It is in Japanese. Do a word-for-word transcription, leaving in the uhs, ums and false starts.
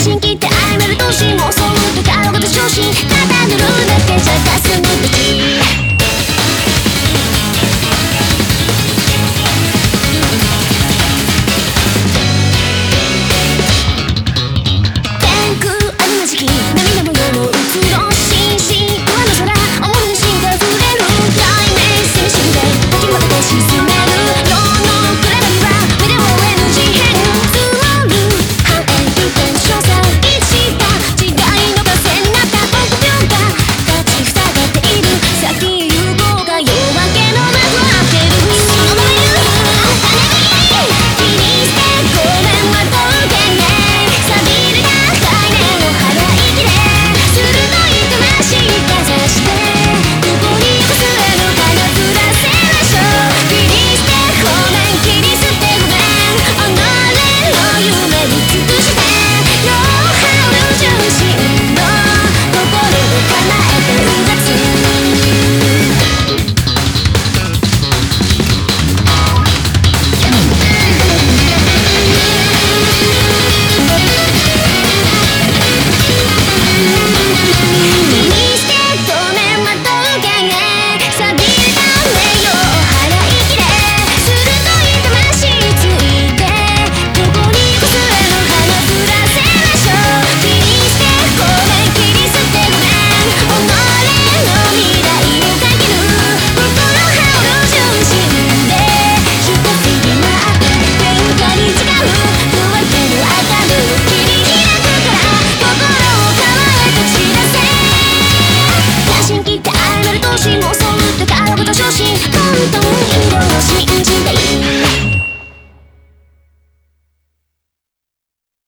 心切って曖昧な闘志もそのと顔がと昇進ただ塗るだけじゃ霞む道天空あるまじき涙模様のうつろしいし上の空思いの芯が触れる雷鳴攻めしぶで時に渡って沈める世の暗闇は目で追えぬ事変積もる繁栄不転生さ一した時代の風になった臆病が立ちふさがっている先へ行こうが夜明けの幕を開けるそのままいる金がいい切り捨てごめんは届けね錆びれた概念を払い切れ鋭い魂かざしてここによこすれぬかがずらせましょう切り捨てごめん切り捨てごめん己の夢に尽くして